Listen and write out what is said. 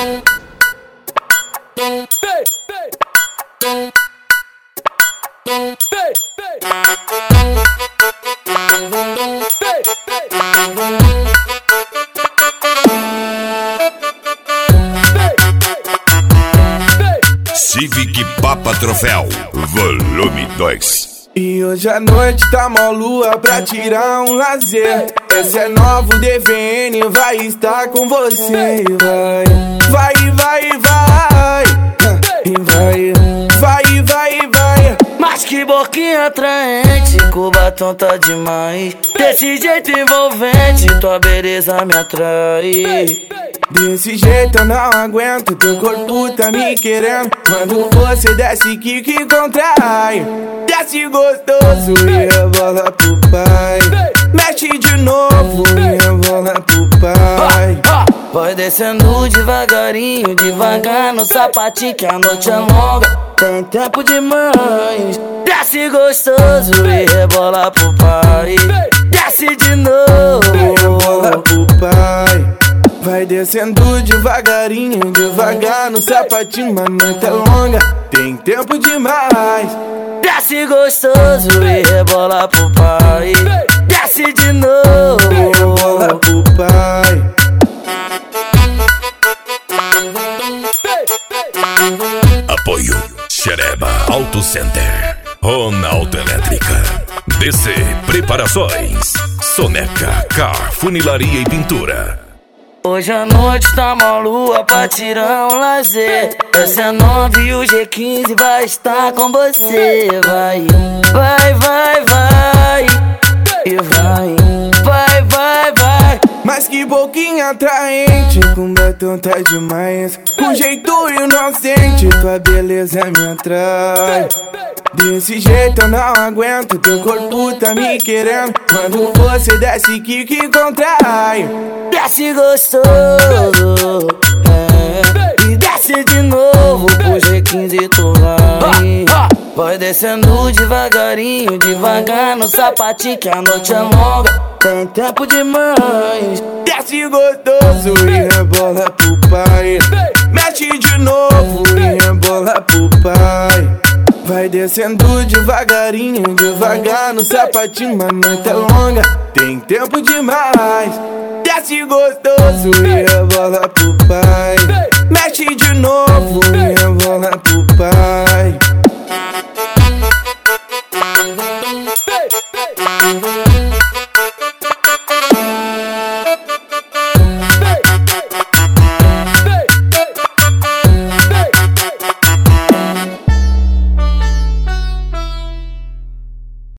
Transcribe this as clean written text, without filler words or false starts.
Civic Papa Troféu, volume 2. E hoje à noite tá mó lua pra tirar um lazer. Esse é novo DVN, vai estar com você. Vai, vai, vai, vai. Mas que boquinha atraente, com batom tá demais. Desse jeito envolvente, tua beleza me atrai. Desse jeito eu não aguento, teu corpo tá me querendo. Quando você desce, que contrai. Desce gostoso e rebola pro pai. Mexe de novo e rebola pro pai. Vai descendo devagarinho, devagar no sapatinho, que a noite é longa, tem tempo demais. Desce gostoso e rebola pro pai. Desce de novo e rebola pro pai. Vai descendo devagarinho, devagar no sapatinho, a noite é longa, tem tempo demais. Desce gostoso e rebola pro pai. Desce de novo e rebola pro pai. Apoio Xereba Auto Center, Ronaldo Elétrica, DC Preparações, Soneca Car Funilaria e Pintura. Hoje à noite tá mó lua pra tirar um lazer. Essa é 9 e o G15 vai estar com você. Vai, vai, vai, vai. E vai, vai, vai, vai. Mas que boquinha atraente, com batom tá demais. Com jeito inocente, tua beleza me atrai. Desse jeito eu não aguento, teu corpo tá me querendo. Quando você desce, que contrai. Desce gostoso, e desce de novo pro G15 tu vai. Vai descendo devagarinho, devagar no sapatinho, que a noite é longa, tem tempo demais. Desce gostoso e rebola pro pai. Mexe de novo e rebola pro pai. Vai descendo devagarinho, devagar no sapatinho, a noite é longa, tem tempo demais. Desce gostoso e rebola pro pai. Mexe de novo